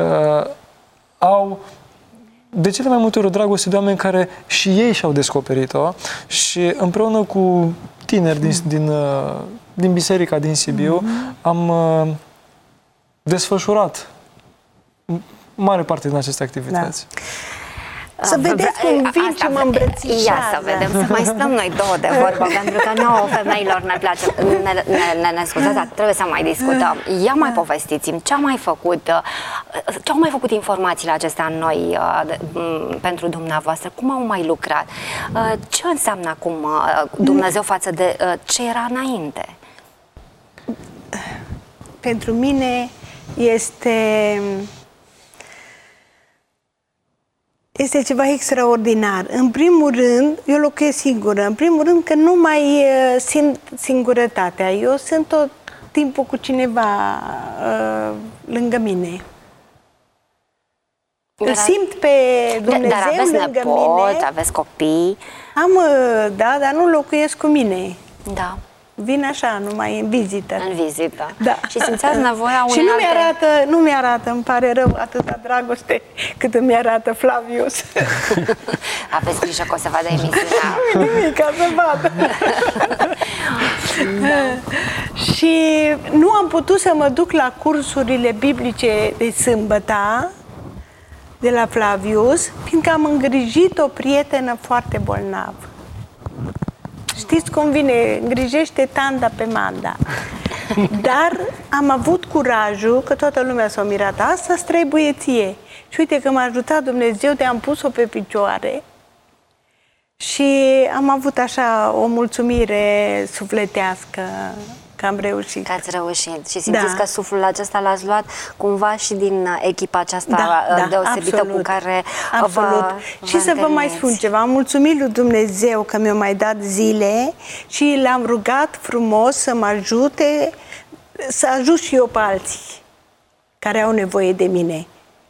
[SPEAKER 5] au de cele mai multe ori o dragoste de oameni care și ei și-au descoperit-o și împreună cu tineri din biserica din Sibiu am desfășurat mare parte din aceste activități.
[SPEAKER 4] Să vedeți cum vin și mă îmbrățișează.
[SPEAKER 2] Ia să vedem, să mai stăm noi două de vorbă, pentru că nouă femeilor ne place, ne scuzați, dar trebuie să mai discutăm. Ia mai povestiți-mi, ce au mai făcut informațiile acestea noi pentru dumneavoastră? Cum au mai lucrat? Ce înseamnă acum Dumnezeu față de ce era înainte?
[SPEAKER 4] Pentru mine este ceva extraordinar. În primul rând, eu locuiesc singură. În primul rând că nu mai simt singurătatea. Eu sunt tot timpul cu cineva lângă mine. Îl simt pe Dumnezeu
[SPEAKER 2] dar aveți
[SPEAKER 4] lângă
[SPEAKER 2] nepoți,
[SPEAKER 4] mine.
[SPEAKER 2] aveți copii?
[SPEAKER 4] Am, da, dar nu locuiesc cu mine.
[SPEAKER 2] Da.
[SPEAKER 4] Vin așa, numai în vizită.
[SPEAKER 2] În vizită.
[SPEAKER 4] Da.
[SPEAKER 2] Și simțeați nevoia unei
[SPEAKER 4] Și nu mi-arată, îmi pare rău, atâta dragoste cât îmi arată Flavius.
[SPEAKER 2] Aveți grijă că o să vadă emisiunea.
[SPEAKER 4] Nimic, ca să vadă. Și nu am putut să mă duc la cursurile biblice de sâmbătă de la Flavius, fiindcă am îngrijit o prietenă foarte bolnavă. Știți cum vine? Îngrijește tanda pe manda. Dar am avut curajul, că toată lumea s-a mirat, asta trebuie ție. Și uite că m-a ajutat Dumnezeu, te-am pus-o pe picioare și am avut așa o mulțumire sufletească că am reușit.
[SPEAKER 2] Că ați reușit și simțiți că suflul acesta l-ați luat cumva și din echipa aceasta deosebită
[SPEAKER 4] absolut,
[SPEAKER 2] cu care
[SPEAKER 4] absolut. Și să vă mai spun ceva, am mulțumit lui Dumnezeu că mi-a mai dat zile și l-am rugat frumos să mă ajute să ajut și eu pe alții care au nevoie de mine.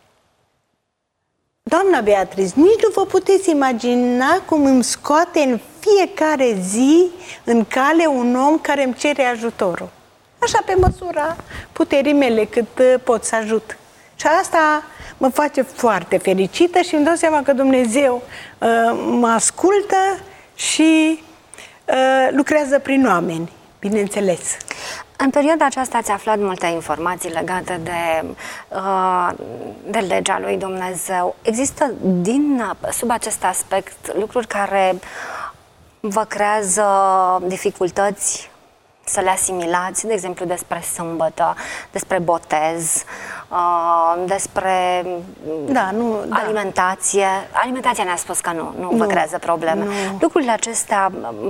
[SPEAKER 4] Doamna Beatriz, nici nu vă puteți imagina cum îmi scoate în fiecare zi în cale un om care îmi cere ajutorul. Așa pe măsura puterii mele cât pot să ajut. Și asta mă face foarte fericită și îmi dau seama că Dumnezeu mă ascultă și lucrează prin oameni, bineînțeles.
[SPEAKER 2] În perioada aceasta ați aflat multe informații legate de legea lui Dumnezeu. Există sub acest aspect lucruri care vă creează dificultăți să le asimilați, de exemplu despre sâmbătă, despre botez, despre alimentație. Alimentația ne-a spus că nu vă creează probleme. Lucrurile acestea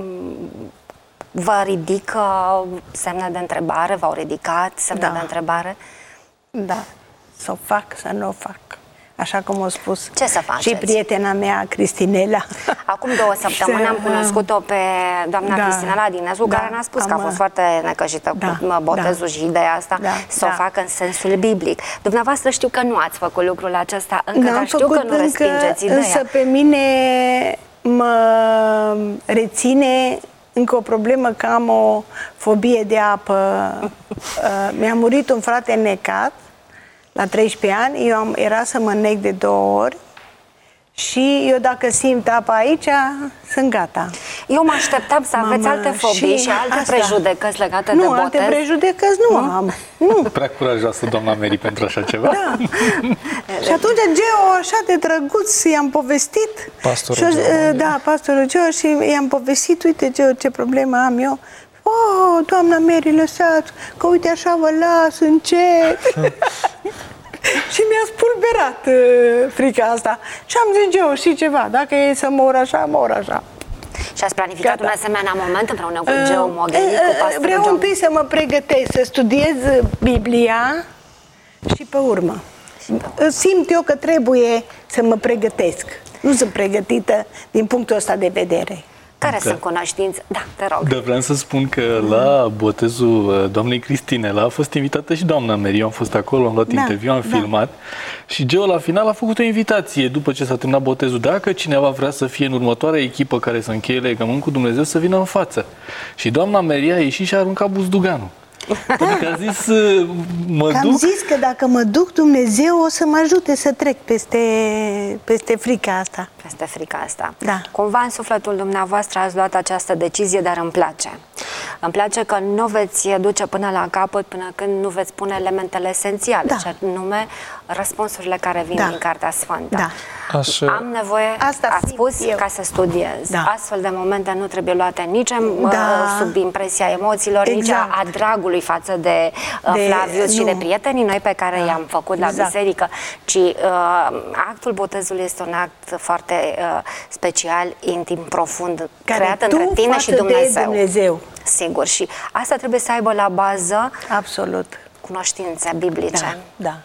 [SPEAKER 2] vă ridică semne de întrebare? V-au ridicat semne de întrebare?
[SPEAKER 4] Da, să o fac, să nu o fac. Așa cum a spus
[SPEAKER 2] ce să faceți?
[SPEAKER 4] Și prietena mea, Cristinela.
[SPEAKER 2] Acum 2 săptămâni am cunoscut-o pe doamna Cristinela Dinescu, care ne-a spus că a fost foarte necăjită cu botezul și ideea asta să o facă în sensul biblic. Dumneavoastră știu că nu ați făcut lucrul acesta încă, dar știu că nu respingeți ideea.
[SPEAKER 4] Însă pe mine mă reține încă o problemă, că am o fobie de apă. Mi-a murit un frate necat la 13 ani, era să mă nec de 2 ori și eu dacă simt apa aici, sunt gata.
[SPEAKER 2] Eu mă așteptam să aveți alte fobii și alte prejudecăți legate de botez.
[SPEAKER 4] Nu, alte prejudecăți nu am. Nu.
[SPEAKER 3] Prea curajoasă doamna Mary pentru așa ceva.
[SPEAKER 4] Da. Și atunci Geo, așa de drăguț, i-am povestit.
[SPEAKER 5] Pastorul Geo.
[SPEAKER 4] Da, pastorul Geo, și i-am povestit, uite Geo, ce problemă am eu. Oh, doamna Mary, lăsați, că uite așa vă las încet. Și mi-a spulberat frica asta. Și am zis, Geo, știi ceva, dacă e să mor așa, mor așa.
[SPEAKER 2] Și ați planificat un asemenea moment împreună cu Geo Mogheni, cu pastorul
[SPEAKER 4] Vreau
[SPEAKER 2] Geo?
[SPEAKER 4] întâi să mă pregătesc, să studiez Biblia și pe urmă. Simt eu că trebuie să mă pregătesc. Nu sunt pregătită din punctul ăsta de vedere.
[SPEAKER 2] Care sunt cunoștințe? Da, te rog.
[SPEAKER 3] Dar vreau să spun că la botezul doamnei Cristinela a fost invitată și doamna Mary. Eu am fost acolo, am luat interviu, am filmat. Și Geo la final a făcut o invitație după ce s-a terminat botezul. Dacă cineva vrea să fie în următoarea echipă care să încheie legământ cu Dumnezeu, să vină în față. Și doamna Mary a ieșit și a aruncat buzduganul. Adică a zis,
[SPEAKER 4] Am zis că dacă mă duc, Dumnezeu o să mă ajute să trec peste frica asta.
[SPEAKER 2] Peste frica asta.
[SPEAKER 4] Da.
[SPEAKER 2] Cumva în sufletul dumneavoastră ați luat această decizie, dar îmi place. Îmi place că nu veți duce până la capăt până când nu veți pune elementele esențiale, și anume răspunsurile care vin din Cartea Sfântă.
[SPEAKER 4] Da.
[SPEAKER 2] Am nevoie, ați spus, ca să studiez. Astfel de momente nu trebuie luate nici sub impresia emoțiilor, nici a dragului față de Flavius și de prietenii noi pe care i-am făcut la biserică, ci actul botezului este un act foarte special, intim, profund, creat între tine și Dumnezeu. Sigur, și asta trebuie să aibă la bază cunoștințe biblice.
[SPEAKER 4] Da.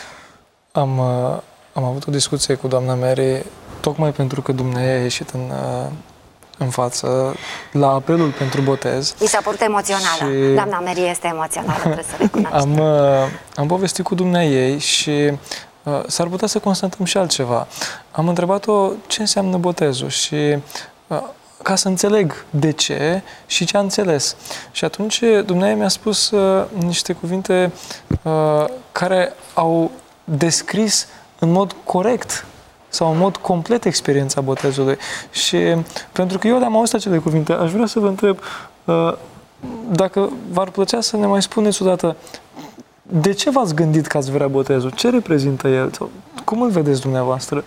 [SPEAKER 5] Am avut o discuție cu doamna Mary, tocmai pentru că dumneavoastră a ieșit în față la apelul pentru botez.
[SPEAKER 2] I s-a părut emoțională. Doamna Mary este emoțională, trebuie să recunoaștem.
[SPEAKER 5] Am povestit cu dumneavoastră și s-ar putea să constatăm și altceva. Am întrebat-o ce înseamnă botezul și ca să înțeleg de ce și ce a înțeles. Și atunci dumneavoastră mi-a spus niște cuvinte care au descris în mod corect sau în mod complet experiența botezului. Și pentru că eu le-am auzit acele cuvinte, aș vrea să vă întreb dacă v-ar plăcea să ne mai spuneți odată de ce v-ați gândit că ați vrea botezul? Ce reprezintă el? Sau cum îl vedeți dumneavoastră?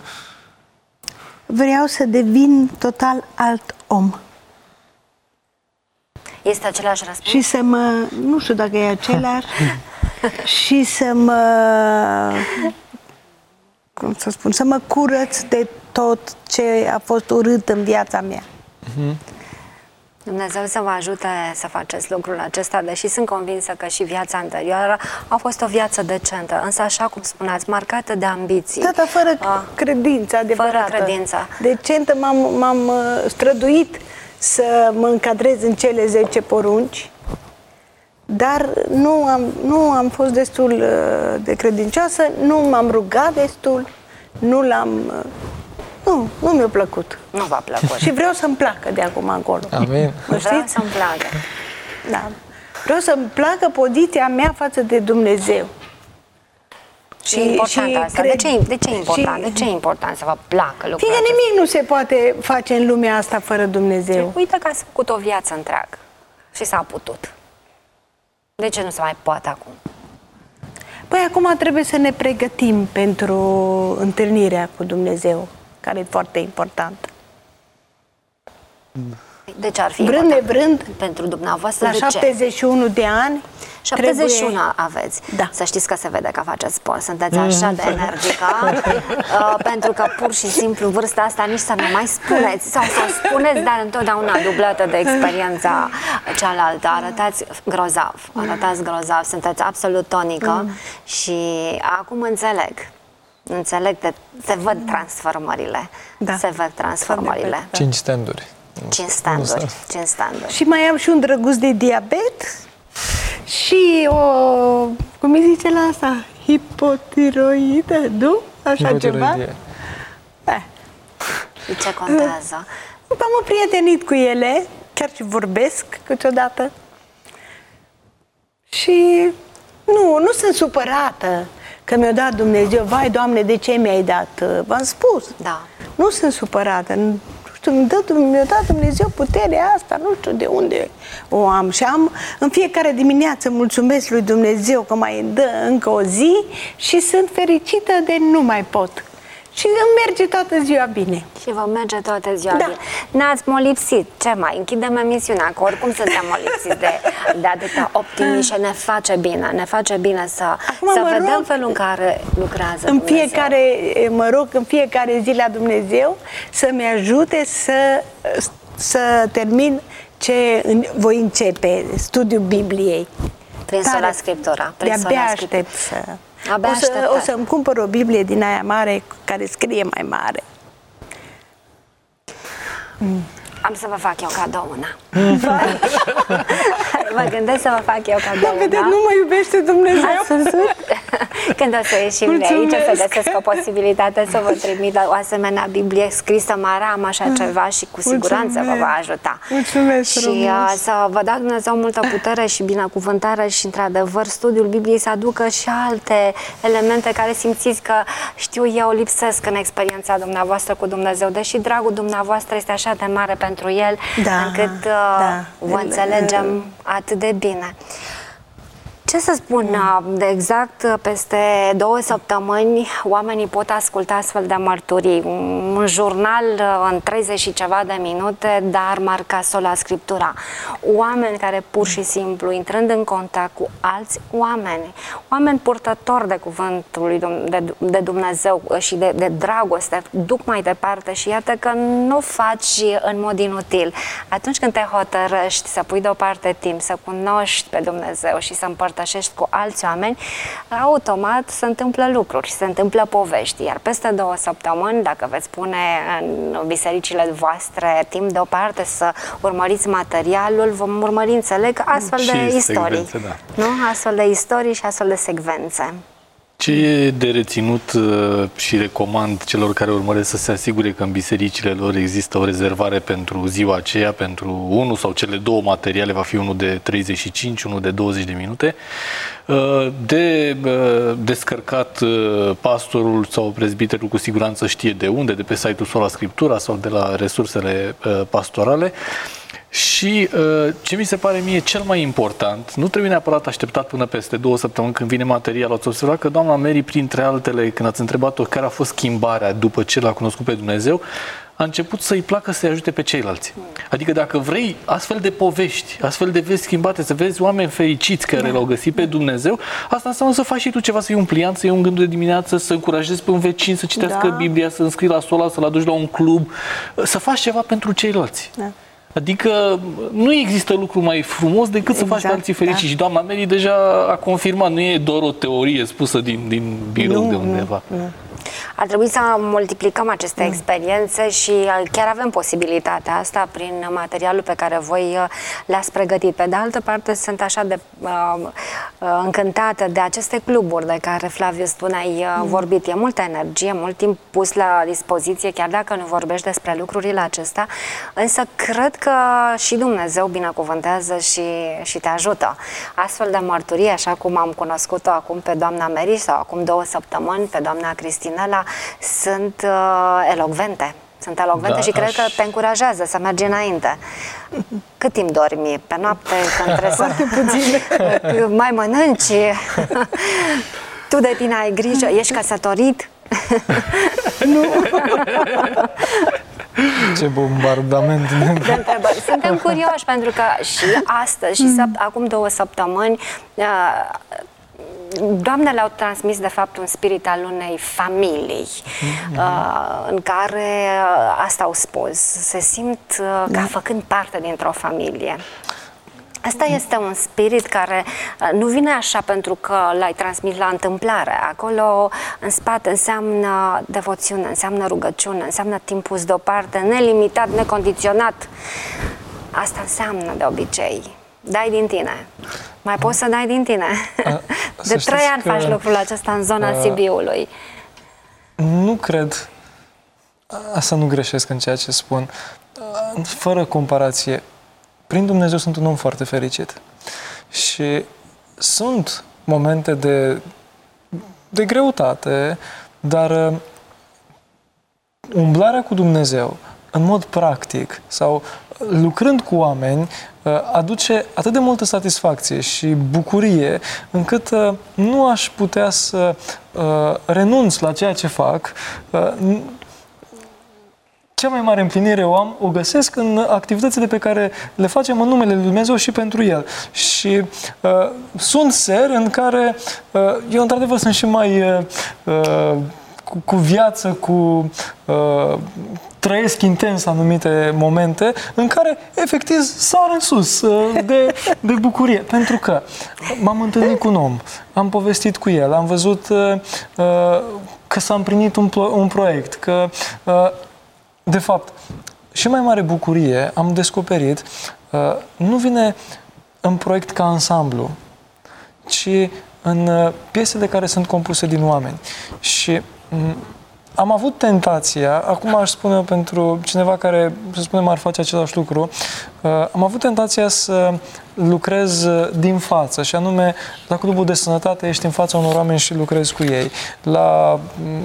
[SPEAKER 4] Vreau să devin total alt om.
[SPEAKER 2] Este același răspuns?
[SPEAKER 4] Și să mă, nu știu dacă e același, și să mă, cum să spun, să mă curăț de tot ce a fost urât în viața mea.
[SPEAKER 2] Dumnezeu să vă ajute să faceți lucrul acesta, deși sunt convinsă că și viața anterioară a fost o viață decentă, însă așa cum spuneați, marcată de ambiții.
[SPEAKER 4] Da, fără credință adevărată.
[SPEAKER 2] Fără credință.
[SPEAKER 4] Decentă m-am străduit să mă încadrez în cele 10 porunci, dar nu am fost destul de credincioasă, nu m-am rugat destul, nu mi-a plăcut.
[SPEAKER 2] Nu v-a plăcut.
[SPEAKER 4] Și vreau să-mi placă de acum încolo.
[SPEAKER 5] Amin.
[SPEAKER 2] Vreau să-mi placă.
[SPEAKER 4] Da. Vreau să-mi placă poziția mea față de Dumnezeu.
[SPEAKER 2] Și important asta. De ce e important? De ce e important să vă placă lucrul
[SPEAKER 4] fiindcă
[SPEAKER 2] acesta?
[SPEAKER 4] nimic nu se poate face în lumea asta fără Dumnezeu.
[SPEAKER 2] Uite că ați făcut o viață întreagă și s-a putut. De ce nu se mai poate acum?
[SPEAKER 4] Păi acum trebuie să ne pregătim pentru întâlnirea cu Dumnezeu, care e foarte importantă.
[SPEAKER 2] De ce ar fi
[SPEAKER 4] Vrând
[SPEAKER 2] important
[SPEAKER 4] nevrând,
[SPEAKER 2] pentru dumneavoastră?
[SPEAKER 4] la
[SPEAKER 2] de ce?
[SPEAKER 4] 71 de ani,
[SPEAKER 2] 71
[SPEAKER 4] trebuie...
[SPEAKER 2] aveți.
[SPEAKER 4] Da.
[SPEAKER 2] Să știți că se vede că faceți sport. Sunteți așa de energică, pentru că pur și simplu vârsta asta nici să ne mai spuneți, sau să o spuneți, dar întotdeauna dublată de experiența cealaltă. Arătați grozav, sunteți absolut tonică și acum înțeleg, se văd transformările.
[SPEAKER 4] Da.
[SPEAKER 2] Se văd transformările.
[SPEAKER 5] 5 standuri.
[SPEAKER 2] 5 standuri.
[SPEAKER 4] Și mai am și un drăguț de diabet și o, cum îi zice la asta, hipotiroidă, nu? Așa ceva? Da.
[SPEAKER 2] Și ce contează?
[SPEAKER 4] M-am împrietenit cu ele, chiar și vorbesc câteodată. Și nu sunt supărată că mi-a dat Dumnezeu. Vai, Doamne, de ce mi-ai dat? V-am spus.
[SPEAKER 2] Da.
[SPEAKER 4] Nu sunt supărată. Mi-a dat Dumnezeu puterea asta, nu știu de unde o am. Și în fiecare dimineață mulțumesc lui Dumnezeu că mai dă încă o zi și sunt fericită de nu mai pot. Și îmi merge toată ziua bine.
[SPEAKER 2] Și vă merge toată ziua
[SPEAKER 4] Da.
[SPEAKER 2] bine. N-ați molipsit. Ce mai? Închidem emisiunea, că oricum suntem molipsiți de atâta optimism și ne face bine să vedem felul în care lucrează Dumnezeu.
[SPEAKER 4] În fiecare zi la Dumnezeu să-mi ajute să termin ce voi începe, studiul Bibliei.
[SPEAKER 2] Prin sola Scriptura.
[SPEAKER 4] De-abia aștept să... O să-mi cumpăr o Biblie din aia mare, care scrie mai mare.
[SPEAKER 2] Am să vă fac eu cadou una. Mă gândesc să vă fac eu cadou una.
[SPEAKER 4] Vedeți, nu mă iubește Dumnezeu.
[SPEAKER 2] Ați văzut? Când o să ieșim de aici, o să găsesc o posibilitate să vă trimit o asemenea Biblie scrisă mare, am așa ceva și cu siguranță vă va ajuta.
[SPEAKER 4] Mulțumesc
[SPEAKER 2] și să vă dea Dumnezeu multă putere și binecuvântare și, într-adevăr, studiul Bibliei să aducă și alte elemente care simțiți că, știu eu, lipsesc în experiența dumneavoastră cu Dumnezeu, deși dragul dumneavoastră este așa de mare pentru El, încât vă înțelegem atât de bine. Ce să spun, de exact peste 2 săptămâni oamenii pot asculta astfel de mărturii. Un jurnal în 30 și ceva de minute, dar marca sola Scriptura. Oameni care pur și simplu, intrând în contact cu alți oameni purtători de cuvântul de Dumnezeu și de dragoste, duc mai departe și iată că nu o faci în mod inutil. Atunci când te hotărăști să pui deoparte timp, să cunoști pe Dumnezeu și să împărtășești cu alți oameni, automat se întâmplă lucruri, se întâmplă povești. Iar peste 2 săptămâni, dacă veți pune în bisericile voastre timp deoparte să urmăriți materialul, vom urmări, înțeleg, astfel de istorii. Nu? Astfel de istorii și astfel de secvențe.
[SPEAKER 3] Ce e de reținut și recomand celor care urmăresc să se asigure că în bisericile lor există o rezervare pentru ziua aceea, pentru unul sau cele 2 materiale, va fi unul de 35, unul de 20 de minute, de descărcat pastorul sau prezbiterul cu siguranță știe de unde, de pe site-ul Sola Scriptura sau de la resursele pastorale, Și ce mi se pare mie cel mai important, nu trebuie neapărat așteptat până peste 2 săptămâni când vine materialul. Ați observat că doamna Mary, printre altele, când ați întrebat-o care a fost schimbarea după ce l-a cunoscut pe Dumnezeu, a început să-i placă să-i ajute pe ceilalți. Adică dacă vrei astfel de povești, astfel de vieți schimbate, să vezi oameni fericiți care l-au găsit pe Dumnezeu, asta înseamnă să faci și tu ceva, să iei un pliant, să iei un gând de dimineață, să încurajezi pe un vecin să citească Biblia, să înscrii la Sola, să-l aduci la un club, să faci ceva pentru ceilalți. Da. Adică nu există lucru mai frumos decât să faci pe alții fericiți. Și doamna Mary deja a confirmat, nu e doar o teorie spusă din birou de undeva. Nu.
[SPEAKER 2] Ar trebui să multiplicăm aceste experiențe și chiar avem posibilitatea asta prin materialul pe care voi le-ați pregătit. Pe de altă parte, sunt așa de încântată de aceste cluburi de care, Flavius, tu ne-ai vorbit. E multă energie, mult timp pus la dispoziție, chiar dacă nu vorbești despre lucrurile acestea, însă cred că și Dumnezeu binecuvântează și te ajută. Astfel de mărturii, așa cum am cunoscut-o acum pe doamna Mary sau acum 2 săptămâni pe doamna Cristinela, sunt elocvente. Sunt elocvente și cred că te încurajează să mergi înainte. Cât timp dormi pe noapte? Când trebuie
[SPEAKER 4] foarte puțin.
[SPEAKER 2] Mai mănânci? Tu de tine ai grijă? Ești căsătorit?
[SPEAKER 4] Nu.
[SPEAKER 5] Ce bombardament de
[SPEAKER 2] întrebări. Suntem curioși pentru că și astăzi și acum 2 săptămâni doamnele au transmis de fapt un spirit al unei familii în care asta au spus, se simt ca făcând parte dintr-o familie. Asta este un spirit care nu vine așa pentru că l-ai transmis la întâmplare. Acolo, în spate, înseamnă devoțiune, înseamnă rugăciune, înseamnă timp pus deoparte, nelimitat, necondiționat. Asta înseamnă de obicei. Dai din tine. Mai poți să dai din tine. De 3 ani faci lucrul acesta în zona Sibiului.
[SPEAKER 5] Nu cred. Asta nu greșesc în ceea ce spun. Fără comparație, prin Dumnezeu sunt un om foarte fericit. Și sunt momente de greutate, dar umblarea cu Dumnezeu în mod practic sau lucrând cu oameni aduce atât de multă satisfacție și bucurie încât nu aș putea să renunț la ceea ce fac. Cea mai mare împlinire o găsesc în activitățile pe care le facem în numele Lui Dumnezeu și pentru El. Și sunt seri în care eu într-adevăr sunt și mai cu viață, trăiesc intens anumite momente în care efectiv sar în sus de bucurie. Pentru că m-am întâlnit cu un om, am povestit cu el, am văzut că s-a împlinit un proiect, că de fapt și mai mare bucurie am descoperit nu vine în proiect ca ansamblu, ci în piesele care sunt compuse din oameni. Și am avut tentația, acum aș spune pentru cineva care, să spunem, ar face același lucru, am avut tentația să lucrez din față, și anume, la Clubul de Sănătate ești în fața unor oameni și lucrezi cu ei. La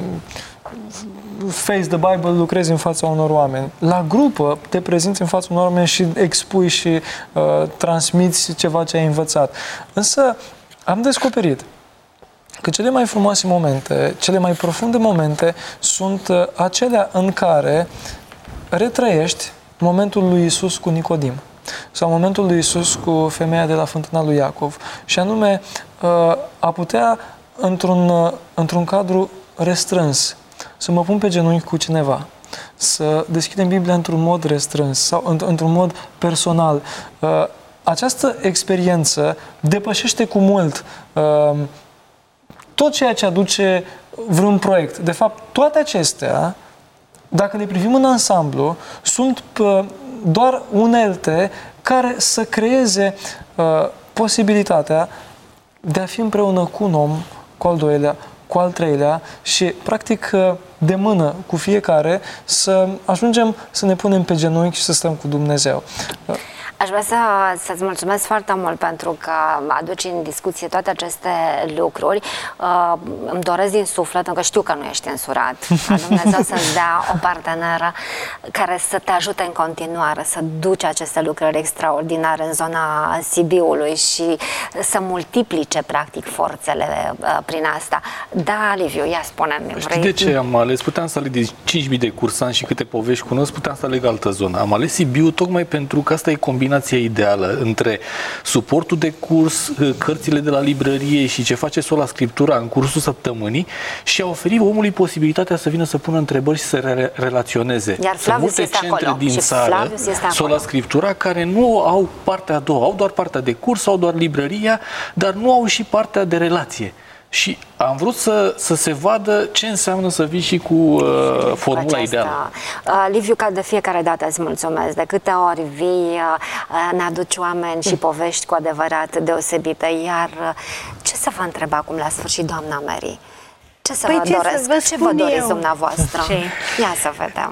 [SPEAKER 5] Face the Bible lucrezi în fața unor oameni. La grupă te prezinți în fața unor oameni și expui și transmiți ceva ce ai învățat. Însă am descoperit că cele mai frumoase momente, cele mai profunde momente sunt acelea în care retrăiești momentul lui Iisus cu Nicodim sau momentul lui Iisus cu femeia de la fântâna lui Iacov, și anume a putea într-un cadru restrâns să mă pun pe genunchi cu cineva, să deschidem Biblia într-un mod restrâns sau într-un mod personal. Această experiență depășește cu mult tot ceea ce aduce vreun proiect. De fapt, toate acestea, dacă le privim în ansamblu, sunt doar unelte care să creeze posibilitatea de a fi împreună cu un om, cu al doilea, cu al treilea și, practic, de mână cu fiecare să ajungem să ne punem pe genunchi și să stăm cu Dumnezeu.
[SPEAKER 2] Aș vrea să-ți mulțumesc foarte mult pentru că aduci în discuție toate aceste lucruri. Îmi doresc din suflet, pentru că știu că nu ești însurat, ca Dumnezeu să-ți dea o parteneră care să te ajute în continuare să duci aceste lucrări extraordinare în zona Sibiului și să multiplice practic forțele prin asta. Da, Liviu, ia spune-mi.
[SPEAKER 3] Știi de ce am ales? Puteam să aleg de 5.000 de cursanți și câte povești cunosc, puteam să aleg altă zonă. Am ales Sibiu tocmai pentru că asta e combinația ideală între suportul de curs, cărțile de la librărie și ce face Sola Scriptura în cursul săptămânii și a oferit omului posibilitatea să vină să pună întrebări și să relaționeze.
[SPEAKER 2] Iar
[SPEAKER 3] Sunt multe centre din țară, Sola Scriptura, care nu au partea a doua, au doar partea de curs, au doar librăria, dar nu au și partea de relație. Și am vrut să se vadă ce înseamnă să vii și cu formula ideală.
[SPEAKER 2] Liviu, ca de fiecare dată îți mulțumesc. De câte ori vii, ne aduci oameni și povești cu adevărat deosebite. Iar ce să vă întreb acum la sfârșit, doamna Mary? Ce să vă doresc? Ce vă doriți dumneavoastră? Ia să vedem.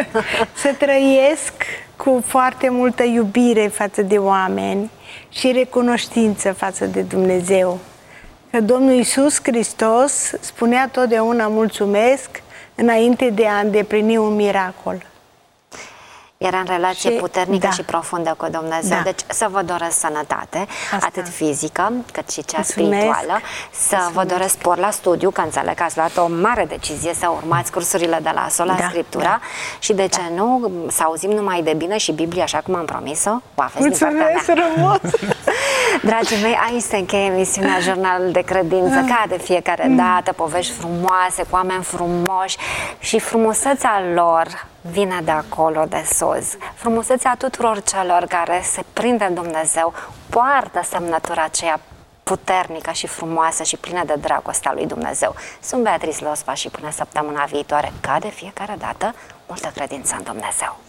[SPEAKER 4] Să trăiesc cu foarte multă iubire față de oameni și recunoștință față de Dumnezeu. Că Domnul Iisus Hristos spunea totdeauna mulțumesc înainte de a îndeplini un miracol.
[SPEAKER 2] Era în relație puternică și profundă cu Dumnezeu. Deci să vă doresc sănătate, atât fizică cât și cea spirituală. Să vă doresc spor la studiu, că înțeleg că ați luat o mare decizie să urmați cursurile de la Sola Scriptura și de ce nu, să auzim numai de bine și Biblia așa cum am promis-o. O aveți din partea mea. Dragii mei, aici se încheie emisiunea Jurnalul de Credință, ca de fiecare dată, povești frumoase, cu oameni frumoși și frumusețea lor vine de acolo, de sus. Frumusețea tuturor celor care se prind în Dumnezeu poartă semnătura aceea puternică și frumoasă și plină de dragostea lui Dumnezeu. Sunt Beatrice Lospa și până săptămâna viitoare, ca de fiecare dată, multă credință în Dumnezeu.